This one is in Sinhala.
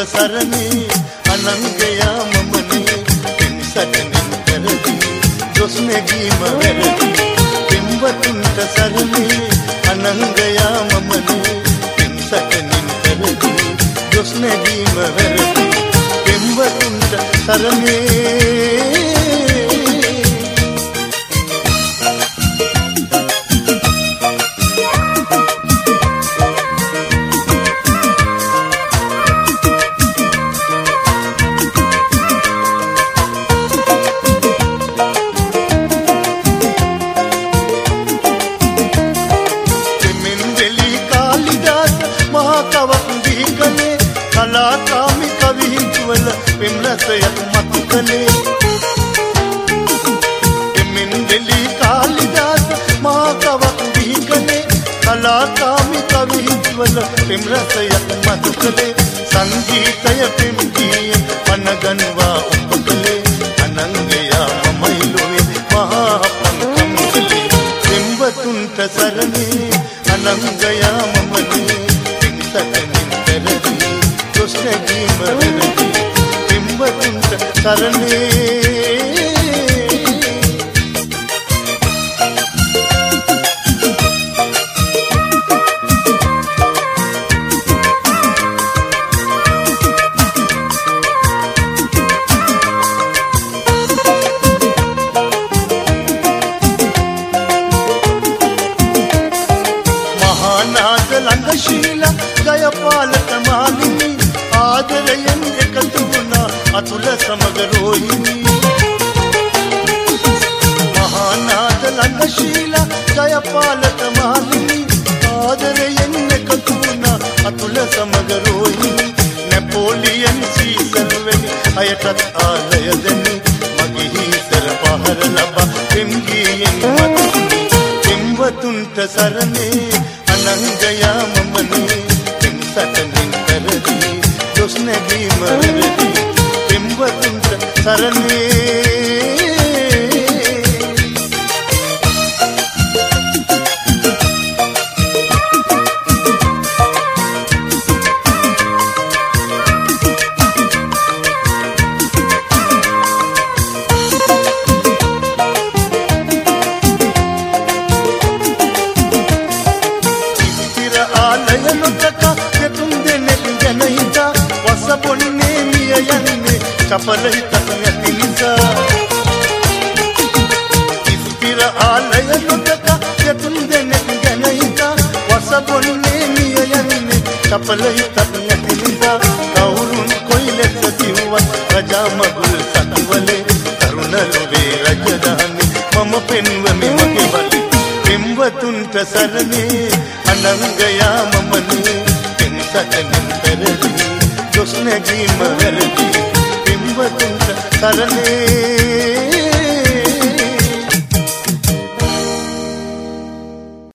සරණේ අනංගයා මමනේ පින්සටනින් පෙරදී දොස් නැගීම වැරදි පින්වතුන්ට සරණේ අනංගයා මමනේ පින්සටනින් පෙරදී දොස් නැගීම වැරදි පින්වතුන්ට සරණේ කලාකාමි කවි හිතුවල පෙම්රසයක් මතු කළේ එමෙන් දෙලි කාලිදාස මහා කවක් දීකලේ කලාකාමි කවි හිතුවල පෙම්රසයක් මතු කළේ සංගීතය පෙම්ගියේ අනගන්වා උපකලේ අනංගයා මමයි ලොවේ මහා පංකම් කළේ පෙම්වතුන්ට සරණේ අනංගයා මමනේ පින්සටනින් පෙරදී දොස් නැගීම වැරදි පින්වතුන්ට සරණේ මහානාද ළඟශීලා ජයපාලක මාලිනී ආදරයෙන් එකතු වුණා අතුල සමග රෝහිණී මහානාද ළඟශීලා ජයපාලක මාලිනී ආදරයෙන් එකතු වුණා අතුල සමග රෝහිණී නැපෝලියන් සීසල් වැනි අයටත් ආලය දෙනි මගේ හිසර පහර ලබා පෙම්ගියෙන් මතුනි පින්වතුන්ට සරණේ අනංගයා මමනේ පින්සටනින් පෙරදී දොස් නැගීම වැරදි පින්වතුන්ට සරණේ පොන්නේ මිය යන්නේ චපල හිතක් නැති නිසා ඉස්තිර ආලය නොදක යතුන් දෙනෙක් ගැන හිතා වස පොන්නේ මිය යන්නේ චපල හිතක් නැති නිසා කවුරුන් කොයි ලෙස කිව්වත් රජා මගුල් සතුවලේ තරුණ ලොවේ රජධානි මම පෙන්වමි මගේ බලි පින්වතුන්ට සරණේ අනංගයා මමනේ පින්සටනින් පෙරදී දොස් නැගීම වැරදි පින්වතුන්ට සරණේ